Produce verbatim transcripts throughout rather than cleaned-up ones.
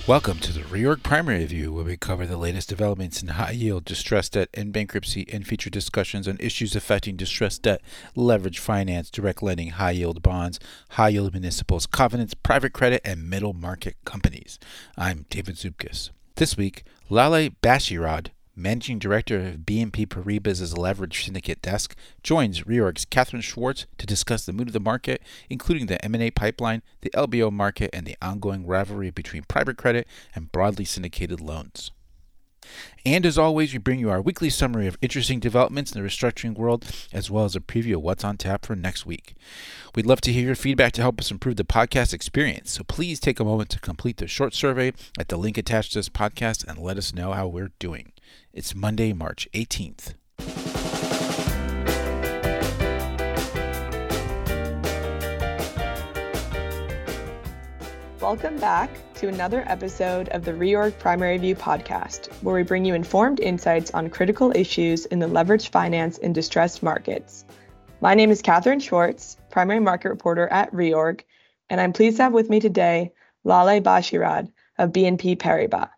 Welcome to the Reorg Primary Review, where we cover the latest developments in high yield, distressed debt, and bankruptcy, and feature discussions on issues affecting distressed debt, leverage finance, direct lending, high yield bonds, high yield municipals, covenants, private credit, and middle market companies. I'm David Zupkis. This week, Laleh Bashirad, Managing Director of B N P Paribas' Leverage Syndicate Desk, joins Reorg's Catherine Schwartz to discuss the mood of the market, including the M and A pipeline, the L B O market, and the ongoing rivalry between private credit and broadly syndicated loans. And as always, we bring you our weekly summary of interesting developments in the restructuring world, as well as a preview of what's on tap for next week. We'd love to hear your feedback to help us improve the podcast experience, so please take a moment to complete the short survey at the link attached to this podcast and let us know how we're doing. It's Monday, March eighteenth. Welcome back to another episode of the Reorg Primary Review podcast, where we bring you informed insights on critical issues in the leveraged finance and distressed markets. My name is Catherine Schwartz, Primary Market Reporter at Reorg, and I'm pleased to have with me today Laleh Bashirad of B N P Paribas.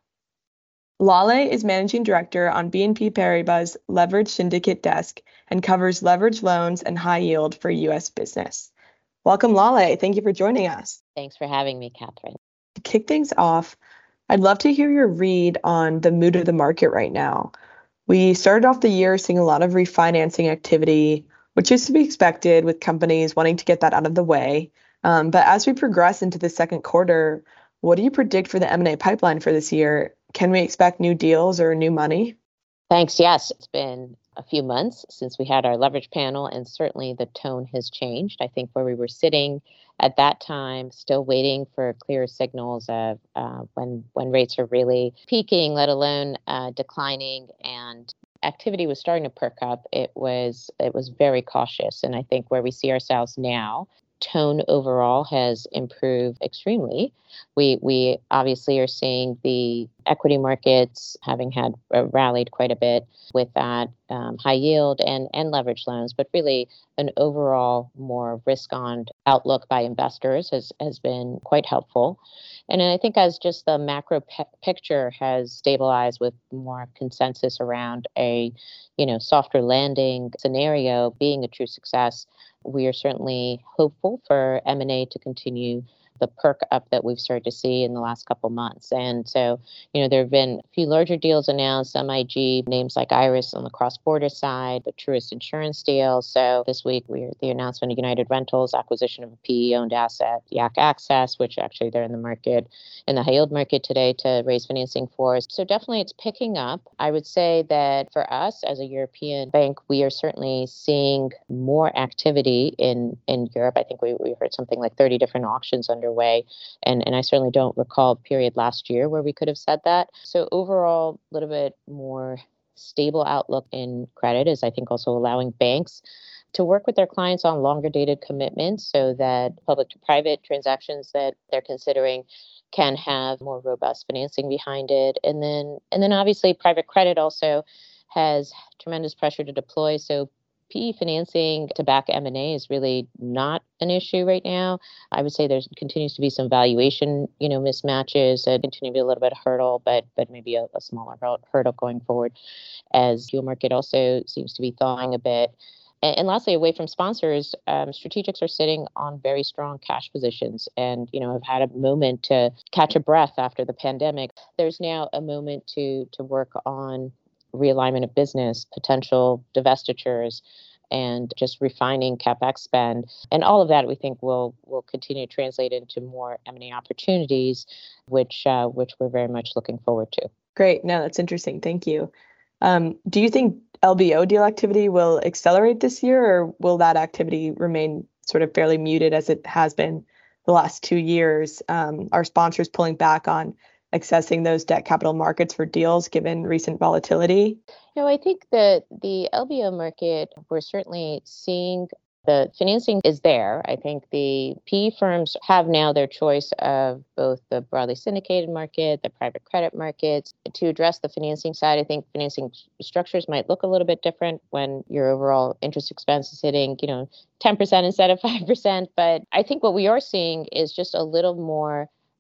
Laleh is Managing Director on B N P Paribas' Leverage Syndicate Desk and covers leverage loans and high yield for U S business. Welcome, Laleh. Thank you for joining us. Thanks for having me, Catherine. To kick things off, I'd love to hear your read on the mood of the market right now. We started off the year seeing a lot of refinancing activity, which is to be expected with companies wanting to get that out of the way. Um, but as we progress into the second quarter, what do you predict for the M and A pipeline for this year? Can we expect new deals or new money? Thanks. Yes, it's been a few months since we had our leverage panel, and certainly the tone has changed. I think where we were sitting at that time, still waiting for clearer signals of uh, when when rates are really peaking, let alone uh, declining, and activity was starting to perk up. It was it was very cautious, and I think where we see ourselves now, tone overall has improved extremely. We we obviously are seeing the equity markets having had uh, rallied quite a bit with that um, high yield and, and leverage loans, but really an overall more risk-on outlook by investors has, has been quite helpful. And I think as just the macro pe- picture has stabilized with more consensus around a, you know, softer landing scenario being a true success, we are certainly hopeful for M and A to continue the perk up that we've started to see in the last couple months. And so, you know, there have been a few larger deals announced, M I G, names like Iris on the cross-border side, the Truist Insurance deal. So this week, we the announcement of United Rentals, acquisition of a P E-owned asset, Yak Access, which actually they're in the market, in the high-yield market today to raise financing for us. So definitely it's picking up. I would say that for us as a European bank, we are certainly seeing more activity in, in Europe. I think we, we heard something like thirty different auctions under way. And, and I certainly don't recall a period last year where we could have said that. So overall, a little bit more stable outlook in credit is, I think, also allowing banks to work with their clients on longer dated commitments so that public to private transactions that they're considering can have more robust financing behind it. And then, and then obviously private credit also has tremendous pressure to deploy. So P E financing to back M and A is really not an issue right now. I would say there continues to be some valuation, you know, mismatches that continue to be a little bit of hurdle, but but maybe a, a smaller hurdle going forward as the market also seems to be thawing a bit. And, and lastly, away from sponsors, um, strategics are sitting on very strong cash positions and, you know, have had a moment to catch a breath after the pandemic. There's now a moment to to work on realignment of business, potential divestitures, and just refining CapEx spend. And all of that, we think, will will continue to translate into more M and A opportunities, which uh, which we're very much looking forward to. Great. No, that's interesting. Thank you. Um, do you think L B O deal activity will accelerate this year, or will that activity remain sort of fairly muted as it has been the last two years? Um, are sponsors pulling back on accessing those debt capital markets for deals given recent volatility? No, I think that the L B O market, we're certainly seeing the financing is there. I think the P E firms have now their choice of both the broadly syndicated market, the private credit markets. To address the financing side, I think financing structures might look a little bit different when your overall interest expense is hitting, you know, ten percent instead of five percent. But I think what we are seeing is just a little more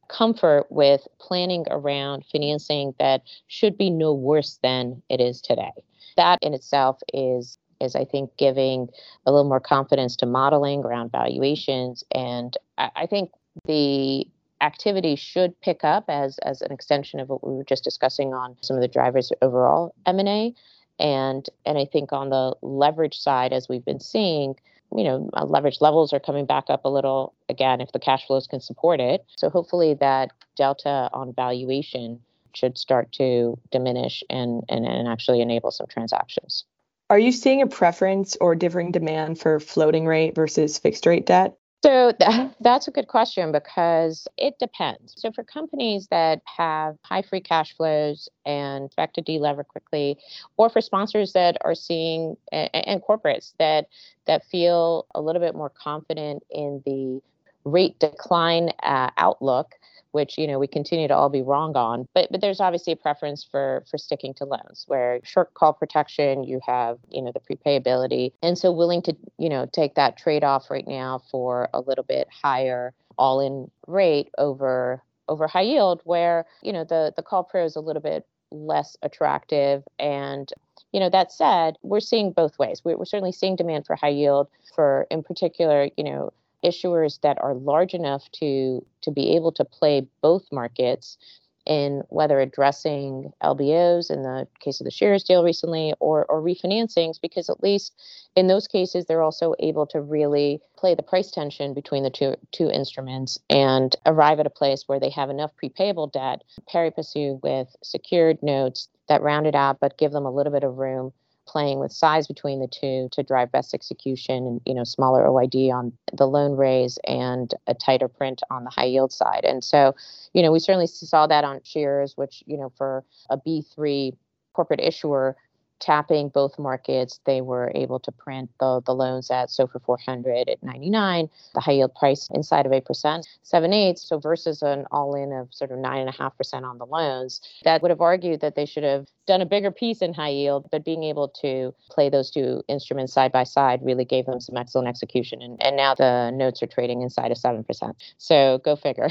comfort with planning around financing that should be no worse than it is today. That in itself is, is I think, giving a little more confidence to modeling around valuations. And I, I think the activity should pick up as, as an extension of what we were just discussing on some of the drivers overall M and A. And, and I think on the leverage side, as we've been seeing, you know, uh, leverage levels are coming back up a little again if the cash flows can support it. So hopefully that delta on valuation should start to diminish and, and, and actually enable some transactions. Are you seeing a preference or differing demand for floating rate versus fixed rate debt? So that, that's a good question because it depends. So for companies that have high free cash flows and expect to delever quickly, or for sponsors that are seeing and, and corporates that that feel a little bit more confident in the rate decline uh, outlook, which, you know, we continue to all be wrong on. But but there's obviously a preference for for sticking to loans where short call protection, you have, you know, the prepayability. And so willing to, you know, take that trade off right now for a little bit higher all in rate over over high yield where, you know, the, the call pro is a little bit less attractive. And, you know, that said, we're seeing both ways. We're, we're certainly seeing demand for high yield for, in particular, you know, issuers that are large enough to to be able to play both markets in whether addressing L B Os in the case of the shares deal recently or or refinancings, because at least in those cases they're also able to really play the price tension between the two two instruments and arrive at a place where they have enough prepayable debt pari passu with secured notes that round it out but give them a little bit of room playing with size between the two to drive best execution and, you know, smaller O I D on the loan raise and a tighter print on the high yield side. And so, you know, we certainly saw that on shares, which, you know, for a B three corporate issuer tapping both markets, they were able to print the, the loans at SOFR four hundred at ninety-nine, the high yield price inside of eight percent, seven eighths. So versus an all in of sort of nine and a half percent on the loans, that would have argued that they should have done a bigger piece in high yield, but being able to play those two instruments side by side really gave them some excellent execution. And, and now the notes are trading inside of seven percent. So go figure.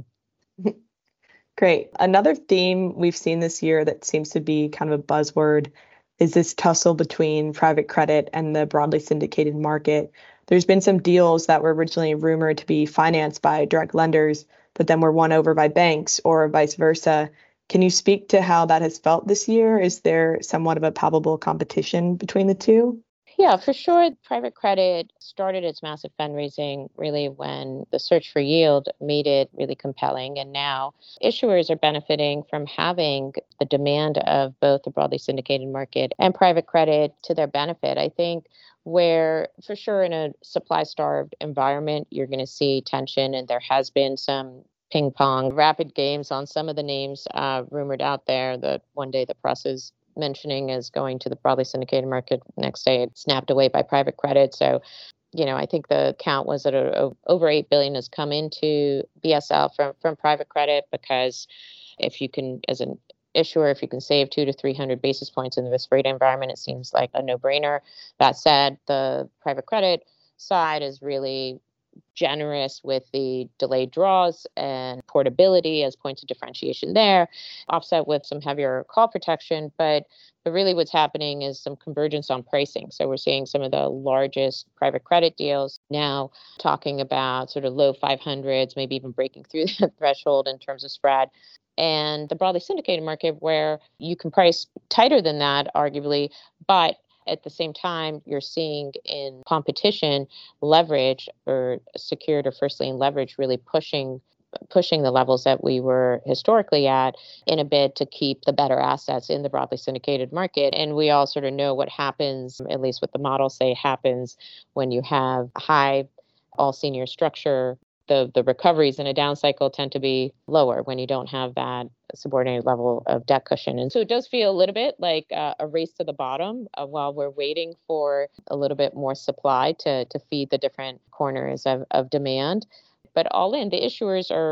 Great. Another theme we've seen this year that seems to be kind of a buzzword is this tussle between private credit and the broadly syndicated market. There's been some deals that were originally rumored to be financed by direct lenders, but then were won over by banks or vice versa. Can you speak to how that has felt this year? Is there somewhat of a palpable competition between the two? Yeah, for sure. Private credit started its massive fundraising really when the search for yield made it really compelling. And now issuers are benefiting from having the demand of both the broadly syndicated market and private credit to their benefit. I think where for sure in a supply-starved environment, you're going to see tension, and there has been some ping pong, rapid games on some of the names uh, rumored out there that one day the press is mentioning as going to the broadly syndicated market. Next day, it's snapped away by private credit. So, you know, I think the count was that a, a, over eight billion dollars has come into B S L from, from private credit, because if you can, as an issuer, if you can save two to three hundred basis points in the risk rate environment, it seems like a no-brainer. That said, the private credit side is really generous with the delayed draws and portability as points of differentiation there, offset with some heavier call protection. But, but really what's happening is some convergence on pricing. So we're seeing some of the largest private credit deals now talking about sort of low five hundreds, maybe even breaking through that threshold in terms of spread. And the broadly syndicated market where you can price tighter than that, arguably, but at the same time, you're seeing in competition leverage or secured or first lien leverage really pushing pushing the levels that we were historically at in a bid to keep the better assets in the broadly syndicated market. And we all sort of know what happens, at least what the models say happens when you have a high all senior structure. The, the recoveries in a down cycle tend to be lower when you don't have that subordinated level of debt cushion. And so it does feel a little bit like uh, a race to the bottom uh, while we're waiting for a little bit more supply to, to feed the different corners of, of demand. But all in, the issuers are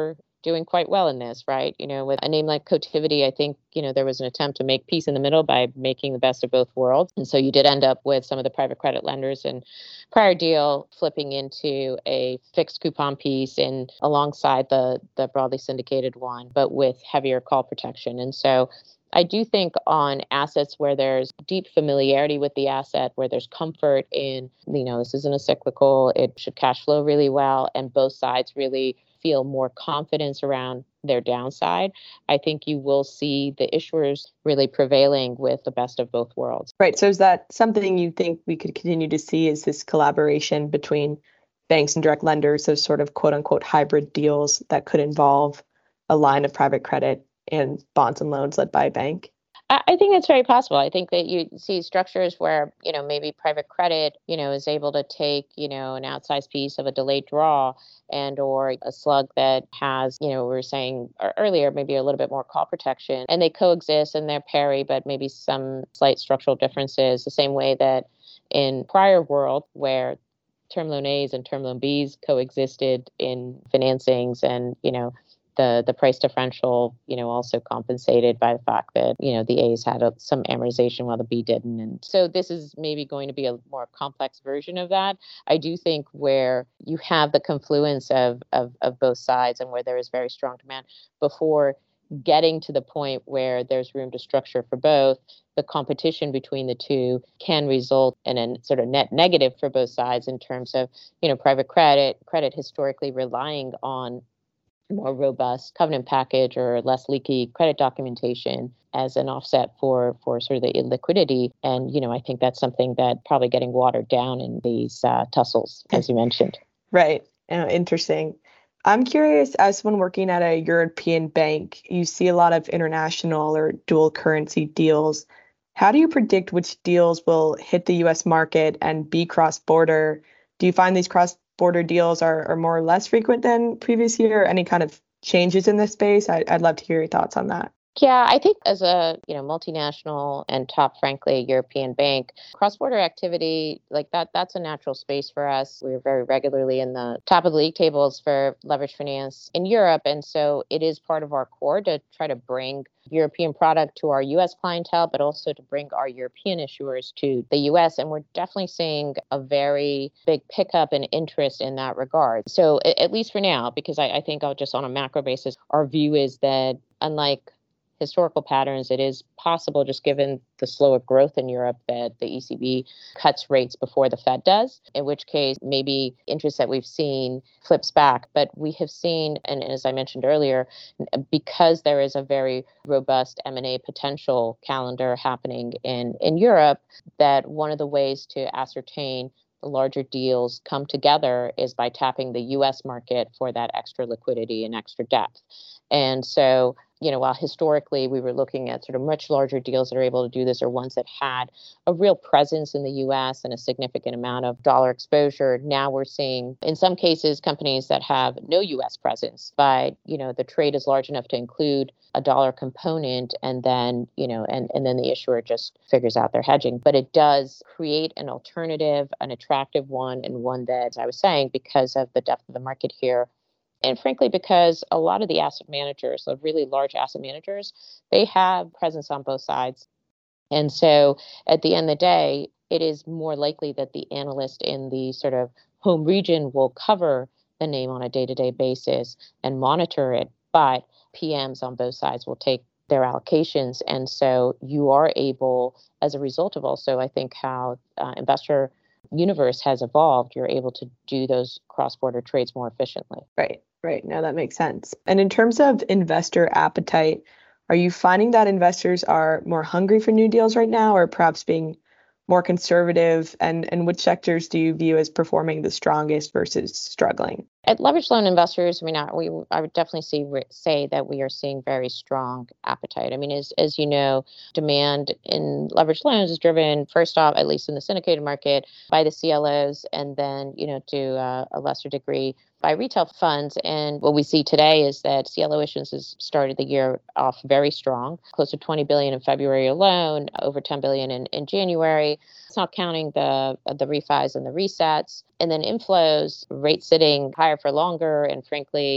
doing quite well in this, right? You know, with a name like Cotiviti, I think, you know, there was an attempt to make peace in the middle by making the best of both worlds. And so you did end up with some of the private credit lenders and prior deal flipping into a fixed coupon piece and alongside the the broadly syndicated one, but with heavier call protection. And so I do think on assets where there's deep familiarity with the asset, where there's comfort in, you know, this isn't a cyclical, it should cash flow really well, and both sides really feel more confidence around their downside, I think you will see the issuers really prevailing with the best of both worlds. Right. So is that something you think we could continue to see, is this collaboration between banks and direct lenders, those sort of quote unquote hybrid deals that could involve a line of private credit and bonds and loans led by a bank? I think it's very possible. I think that you see structures where, you know, maybe private credit, you know, is able to take, you know, an outsized piece of a delayed draw and or a slug that has, you know, we were saying earlier, maybe a little bit more call protection, and they coexist and they're pari, but maybe some slight structural differences, the same way that in prior world where term loan A's and term loan B's coexisted in financings, and, you know, the the price differential, you know, also compensated by the fact that, you know, the A's had a, some amortization while the B didn't. And so this is maybe going to be a more complex version of that. I do think where you have the confluence of, of, of both sides and where there is very strong demand before getting to the point where there's room to structure for both, the competition between the two can result in a sort of net negative for both sides in terms of, you know, private credit, credit historically relying on more robust covenant package or less leaky credit documentation as an offset for for sort of the illiquidity. And, you know, I think that's something that probably getting watered down in these uh, tussles, as you mentioned. Right. Uh, interesting. I'm curious, as someone working at a European bank, you see a lot of international or dual currency deals. How do you predict which deals will hit the U S market and be cross-border? Do you find these cross border deals are, are more or less frequent than previous year? Any kind of changes in this space? I, I'd love to hear your thoughts on that. Yeah, I think as a, you know, multinational and top, frankly, European bank, cross-border activity like that, that's a natural space for us. We're very regularly in the top of the league tables for leverage finance in Europe. And so it is part of our core to try to bring European product to our U S clientele, but also to bring our European issuers to the U S. And we're definitely seeing a very big pickup and interest in that regard. So at least for now, because I, I think I'll just on a macro basis, our view is that unlike historical patterns, it is possible, just given the slower growth in Europe, that the E C B cuts rates before the Fed does, in which case maybe interest that we've seen flips back. But we have seen, and as I mentioned earlier, because there is a very robust M and A potential calendar happening in, in Europe, that one of the ways to ascertain the larger deals come together is by tapping the U S market for that extra liquidity and extra depth. And so, you know, while historically we were looking at sort of much larger deals that are able to do this, or ones that had a real presence in the U S and a significant amount of dollar exposure, now we're seeing in some cases companies that have no U S presence, but, you know, the trade is large enough to include a dollar component, and then, you know, and, and then the issuer just figures out their hedging. But it does create an alternative, an attractive one, and one that, as I was saying, because of the depth of the market here, and frankly, because a lot of the asset managers, the really large asset managers, they have presence on both sides. And so at the end of the day, it is more likely that the analyst in the sort of home region will cover the name on a day-to-day basis and monitor it. But P Ms on both sides will take their allocations. And so you are able, as a result of also, I think, how uh, investor universe has evolved, you're able to do those cross-border trades more efficiently. Right. Right. Now that makes sense. And in terms of investor appetite, are you finding that investors are more hungry for new deals right now, or perhaps being more conservative? And, and which sectors do you view as performing the strongest versus struggling? At leveraged loan investors, I mean, we I would definitely see, say that we are seeing very strong appetite. I mean, as as you know, demand in leveraged loans is driven first off, at least in the syndicated market, by the C L Os, and then, you know, to uh, a lesser degree by retail funds. And what we see today is that C L O issuance has started the year off very strong, close to twenty billion dollars in February alone, over ten billion dollars in, in January. It's not counting the the refis and the resets. And then inflows, rates sitting higher for longer, and frankly,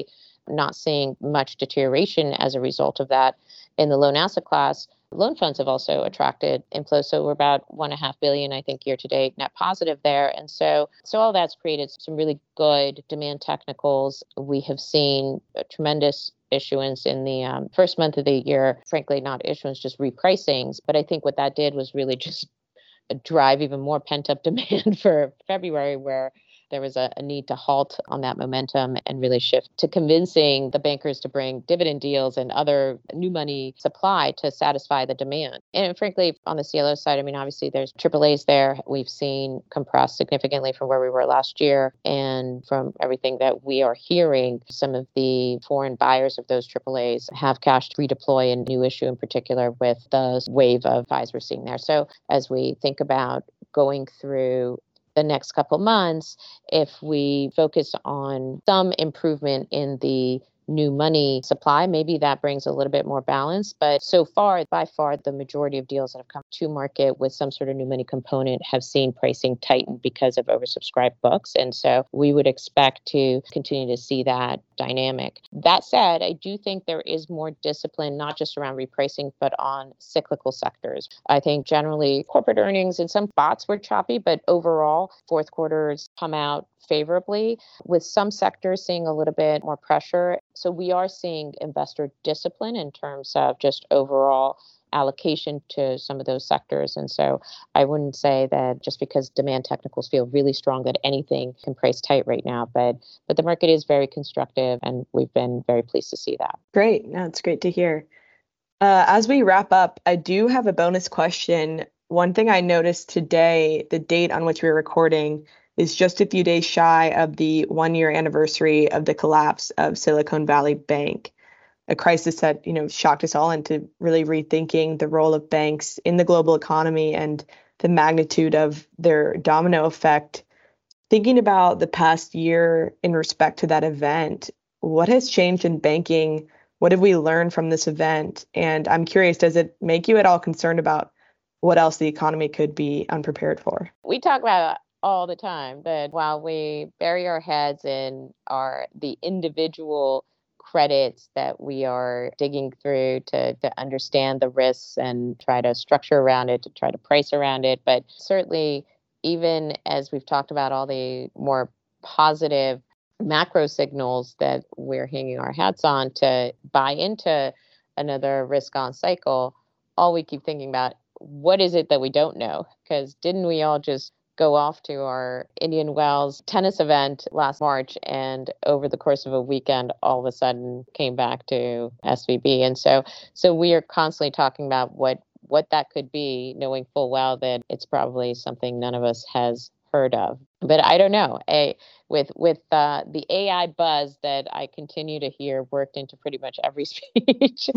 not seeing much deterioration as a result of that in the loan asset class. Loan funds have also attracted inflows. So we're about one and a half billion, I think, year to date net positive there. And so, so all that's created some really good demand technicals. We have seen a tremendous issuance in the um, first month of the year. Frankly, not issuance, just repricings. But I think what that did was really just drive even more pent-up demand for February, where there was a, a need to halt on that momentum and really shift to convincing the bankers to bring dividend deals and other new money supply to satisfy the demand. And frankly, on the C L O side, I mean, obviously there's triple A's there. We've seen compress significantly from where we were last year. And from everything that we are hearing, some of the foreign buyers of those triple A's have cash to redeploy in new issue, in particular with the wave of buys we're seeing there. So as we think about going through the next couple months, if we focus on some improvement in the new money supply, maybe that brings a little bit more balance. But so far, by far, the majority of deals that have come to market with some sort of new money component have seen pricing tighten because of oversubscribed books. And so we would expect to continue to see that dynamic. That said, I do think there is more discipline, not just around repricing, but on cyclical sectors. I think generally corporate earnings in some spots were choppy, but overall, fourth quarters come out favorably, with some sectors seeing a little bit more pressure. So we are seeing investor discipline in terms of just overall allocation to some of those sectors. And so I wouldn't say that just because demand technicals feel really strong that anything can price tight right now, but but the market is very constructive and we've been very pleased to see that. Great. No, it's great to hear. Uh, as we wrap up, I do have a bonus question. One thing I noticed today, the date on which we're recording is just a few days shy of the one-year anniversary of the collapse of Silicon Valley Bank, a crisis that, you know, shocked us all into really rethinking the role of banks in the global economy and the magnitude of their domino effect. Thinking about the past year in respect to that event, what has changed in banking? What have we learned from this event? And I'm curious, does it make you at all concerned about what else the economy could be unprepared for? We talk about all the time that while we bury our heads in our the individual credits that we are digging through to, to understand the risks and try to structure around it, to try to price around it. But certainly, even as we've talked about all the more positive macro signals that we're hanging our hats on to buy into another risk on cycle, all we keep thinking about, what is it that we don't know? Because didn't we all just go off to our Indian Wells tennis event last March, and over the course of a weekend, all of a sudden came back to S V B. And so so we are constantly talking about what what that could be, knowing full well that it's probably something none of us has heard of. But I don't know. A, with with uh, the A I buzz that I continue to hear worked into pretty much every speech,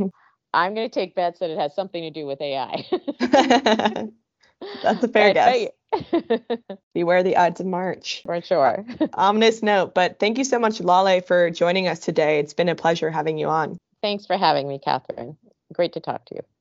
I'm going to take bets that it has something to do with A I. That's a fair but, guess. Beware the Ides of March. For sure. Ominous note, but thank you so much, Lale, for joining us today. It's been a pleasure having you on. Thanks for having me, Catherine. Great to talk to you.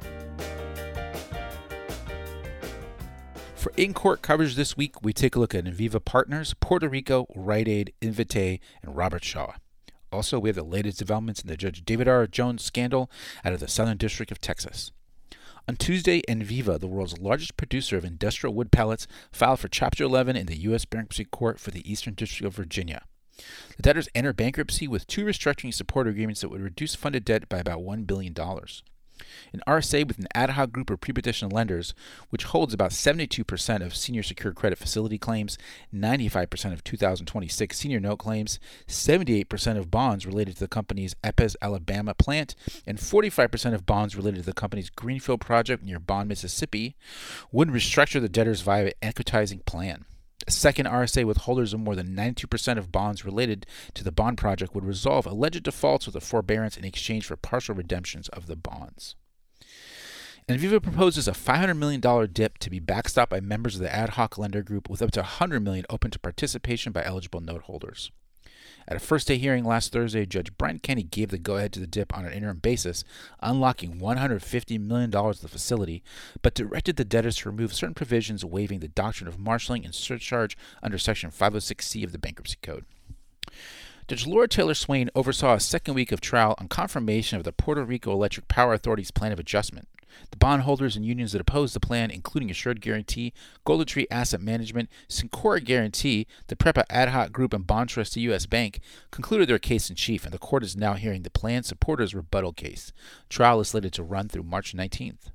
For in-court coverage this week, we take a look at Inviva Partners, Puerto Rico, Rite Aid, Invitae, and Robert Shaw. Also, we have the latest developments in the Judge David R. Jones scandal out of the Southern District of Texas. On Tuesday, Inviva, the world's largest producer of industrial wood pallets, filed for Chapter eleven in the U S Bankruptcy Court for the Eastern District of Virginia. The debtors entered bankruptcy with two restructuring support agreements that would reduce funded debt by about one billion dollars. An R S A with an ad hoc group of pre-petition lenders, which holds about seventy-two percent of senior secured credit facility claims, ninety-five percent of two thousand twenty-six senior note claims, seventy-eight percent of bonds related to the company's Epes, Alabama plant, and forty-five percent of bonds related to the company's Greenfield project near Bond, Mississippi, would restructure the debtors via an equitizing plan. A second R S A with holders of more than ninety-two percent of bonds related to the bond project would resolve alleged defaults with a forbearance in exchange for partial redemptions of the bonds. Inviva proposes a five hundred million dollars dip to be backstopped by members of the ad hoc lender group, with up to one hundred million dollars open to participation by eligible note holders. At a first-day hearing last Thursday, Judge Brent Kenney gave the go-ahead to the dip on an interim basis, unlocking one hundred fifty million dollars of the facility, but directed the debtors to remove certain provisions waiving the doctrine of marshalling and surcharge under Section five oh six C of the Bankruptcy Code. Judge Laura Taylor Swain oversaw a second week of trial on confirmation of the Puerto Rico Electric Power Authority's plan of adjustment. The bondholders and unions that opposed the plan, including Assured Guaranty, Golden Tree Asset Management, Syncora Guarantee, the PREPA Ad Hoc Group, and Bond Trustee U S Bank, concluded their case in chief, and the court is now hearing the plan supporters' rebuttal case. Trial is slated to run through March nineteenth.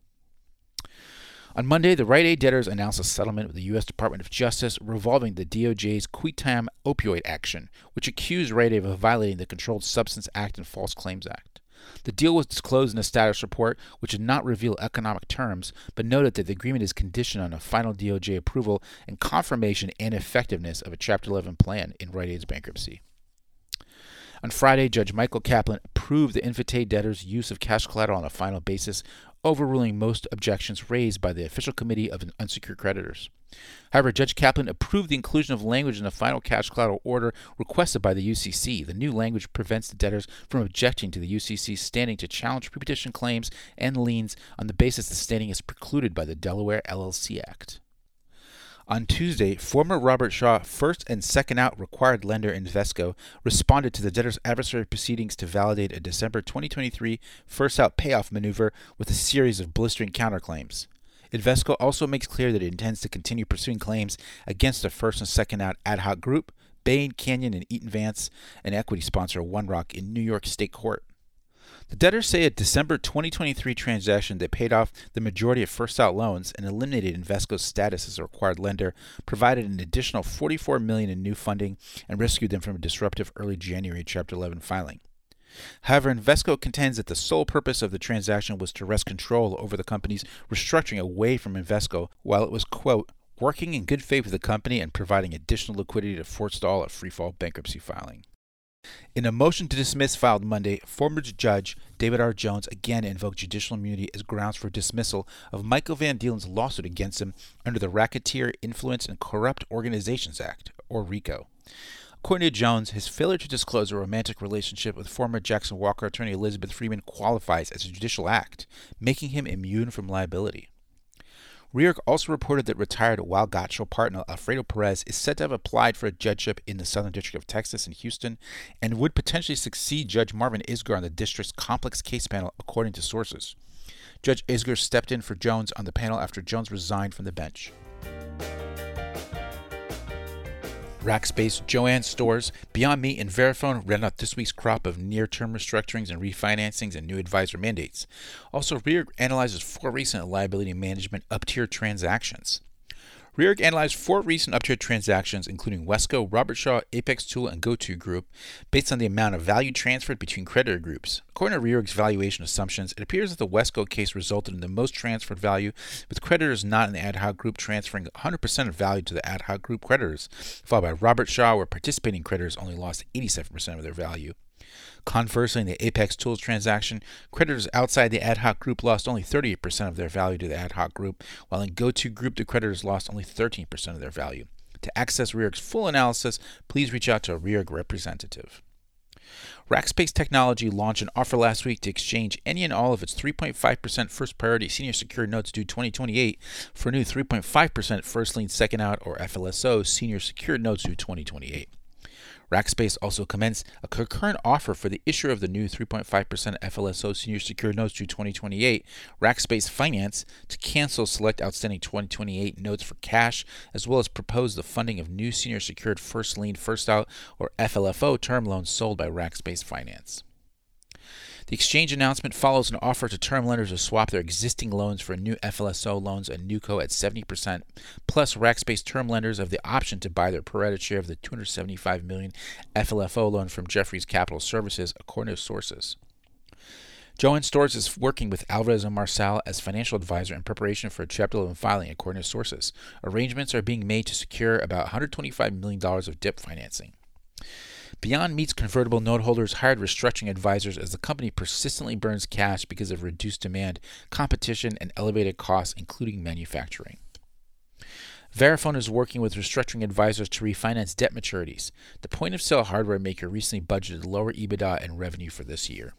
On Monday, the Rite Aid debtors announced a settlement with the U S Department of Justice revolving the D O J's qui tam opioid action, which accused Rite Aid of violating the Controlled Substance Act and False Claims Act. The deal was disclosed in a status report, which did not reveal economic terms, but noted that the agreement is conditioned on a final D O J approval and confirmation and effectiveness of a Chapter eleven plan in Rite Aid's bankruptcy. On Friday, Judge Michael Kaplan approved the Invitae debtors' use of cash collateral on a final basis, overruling most objections raised by the Official Committee of Unsecured Creditors. However, Judge Kaplan approved the inclusion of language in the final cash collateral order requested by the U C C. The new language prevents the debtors from objecting to the U C C's standing to challenge pre-petition claims and liens on the basis the standing is precluded by the Delaware L L C Act. On Tuesday, former Robert Shaw first and second out required lender Invesco responded to the debtor's adversary proceedings to validate a December twenty twenty-three first out payoff maneuver with a series of blistering counterclaims. Invesco also makes clear that it intends to continue pursuing claims against the first and second out Ad Hoc Group, Bain, Canyon, and Eaton Vance, and equity sponsor One Rock in New York State Court. The debtors say a December twenty twenty-three transaction that paid off the majority of first-out loans and eliminated Invesco's status as a required lender provided an additional forty-four million dollars in new funding and rescued them from a disruptive early January Chapter eleven filing. However, Invesco contends that the sole purpose of the transaction was to wrest control over the company's restructuring away from Invesco while it was, quote, working in good faith with the company and providing additional liquidity to forestall a freefall bankruptcy filing. In a motion to dismiss filed Monday, former Judge David R. Jones again invoked judicial immunity as grounds for dismissal of Michael Van Deelen's lawsuit against him under the Racketeer, Influence, and Corrupt Organizations Act, or RICO. According to Jones, his failure to disclose a romantic relationship with former Jackson Walker attorney Elizabeth Freeman qualifies as a judicial act, making him immune from liability. Reorg also reported that retired Wild Gotcho partner Alfredo Perez is said to have applied for a judgeship in the Southern District of Texas in Houston and would potentially succeed Judge Marvin Isgur on the district's complex case panel, according to sources. Judge Isgur stepped in for Jones on the panel after Jones resigned from the bench. Rackspace, Jo-Ann Stores, Beyond Meat, and Verifone ran out this week's crop of near-term restructurings and refinancings and new advisor mandates. Also, Reorg analyzes four recent liability management up-tier transactions. Reorg analyzed four recent up-tier transactions, including Wesco, Robert Shaw, Apex Tool, and GoTo Group, based on the amount of value transferred between creditor groups. According to Reorg's valuation assumptions, it appears that the Wesco case resulted in the most transferred value, with creditors not in the Ad Hoc Group transferring one hundred percent of value to the Ad Hoc Group creditors, followed by Robert Shaw, where participating creditors only lost eighty-seven percent of their value. Conversely, in the Apex Tools transaction, creditors outside the Ad Hoc Group lost only thirty-eight percent of their value to the Ad Hoc Group, while in GoTo Group, the creditors lost only thirteen percent of their value. To access Reorg's full analysis, please reach out to a Reorg representative. Rackspace Technology launched an offer last week to exchange any and all of its three point five percent first priority senior secured notes due twenty twenty-eight for new three point five percent first lien second out, or F L S O, senior secured notes due twenty twenty-eight. Rackspace also commenced a concurrent offer for the issuer of the new three point five percent F L S O senior secured notes due twenty twenty-eight, Rackspace Finance, to cancel select outstanding twenty twenty-eight notes for cash, as well as propose the funding of new senior secured first lien first out, or F L F O, term loans sold by Rackspace Finance. The exchange announcement follows an offer to term lenders to swap their existing loans for new F L S O loans and NewCo at seventy percent, plus Rackspace term lenders have the option to buy their pro-rata share of the two hundred seventy-five million dollars F L F O loan from Jefferies Capital Services, according to sources. Jo-Ann Stores is working with Alvarez and Marsal as financial advisor in preparation for a Chapter eleven filing, according to sources. Arrangements are being made to secure about one hundred twenty-five million dollars of D I P financing. Beyond Meat's convertible note holders hired restructuring advisors as the company persistently burns cash because of reduced demand, competition, and elevated costs, including manufacturing. Verifone is working with restructuring advisors to refinance debt maturities. The point-of-sale hardware maker recently budgeted lower EBITDA and revenue for this year.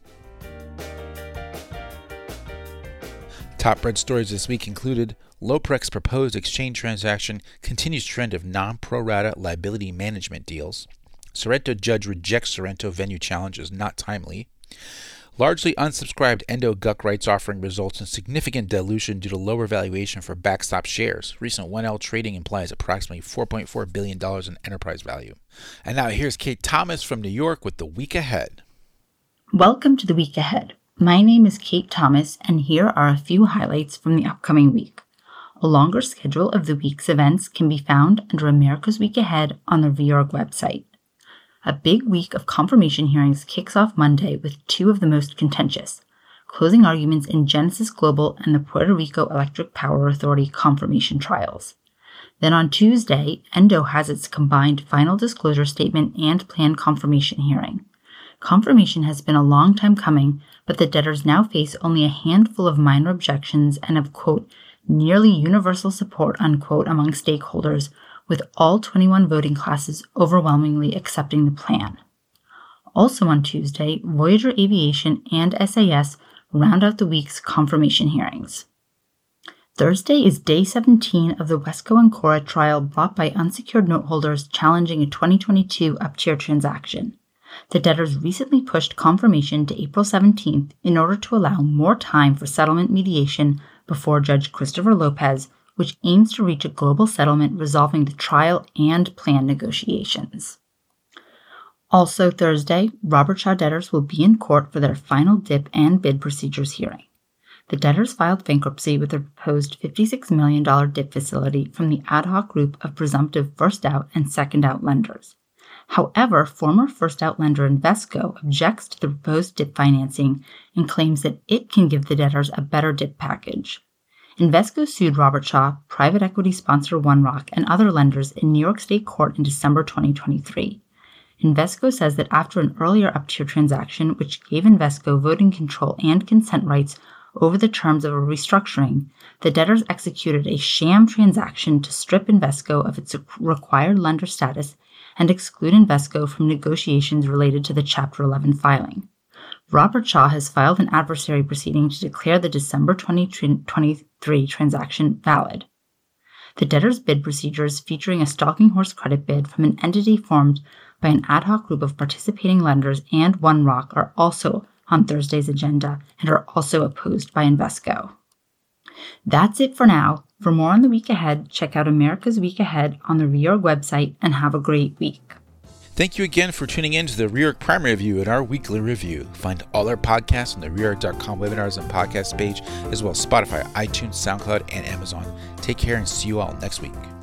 Top bread stories this week included Loprex proposed exchange transaction continues trend of non-pro rata liability management deals. Sorrento judge rejects Sorrento venue challenges, not timely. Largely unsubscribed Endo Guck rights offering results in significant dilution due to lower valuation for Backstop shares. Recent one L trading implies approximately four point four billion dollars in enterprise value. And now here's Kate Thomas from New York with the week ahead. Welcome to the week ahead. My name is Kate Thomas, and here are a few highlights from the upcoming week. A longer schedule of the week's events can be found under America's Week Ahead on the Reorg website. A big week of confirmation hearings kicks off Monday with two of the most contentious, closing arguments in Genesis Global and the Puerto Rico Electric Power Authority confirmation trials. Then on Tuesday, Endo has its combined final disclosure statement and plan confirmation hearing. Confirmation has been a long time coming, but the debtors now face only a handful of minor objections and have, quote, nearly universal support, unquote, among stakeholders, with all twenty-one voting classes overwhelmingly accepting the plan. Also on Tuesday, Voyager Aviation and S A S round out the week's confirmation hearings. Thursday is day seventeen of the Wesco and Cora trial brought by unsecured note holders challenging a twenty twenty-two up-tier transaction. The debtors recently pushed confirmation to April seventeenth in order to allow more time for settlement mediation before Judge Christopher Lopez, which aims to reach a global settlement resolving the trial and plan negotiations. Also Thursday, Robert Shaw debtors will be in court for their final D I P and bid procedures hearing. The debtors filed bankruptcy with a proposed fifty-six million dollars D I P facility from the ad hoc group of presumptive first-out and second-out lenders. However, former first-out lender Invesco objects to the proposed D I P financing and claims that it can give the debtors a better D I P package. Invesco sued Robert Shaw, private equity sponsor One Rock, and other lenders in New York State Court in December twenty twenty-three. Invesco says that after an earlier up-tier transaction, which gave Invesco voting control and consent rights over the terms of a restructuring, the debtors executed a sham transaction to strip Invesco of its required lender status and exclude Invesco from negotiations related to the Chapter eleven filing. Robert Shaw has filed an adversary proceeding to declare the December twenty twenty-three transaction valid. The debtors' bid procedures, featuring a stalking horse credit bid from an entity formed by an ad hoc group of participating lenders and One Rock, are also on Thursday's agenda and are also opposed by Invesco. That's it for now. For more on the week ahead, check out America's Week Ahead on the Reorg website and have a great week. Thank you again for tuning in to the Reorg Primary Review and our weekly review. Find all our podcasts on the reorg dot com webinars and podcast page, as well as Spotify, iTunes, SoundCloud, and Amazon. Take care and see you all next week.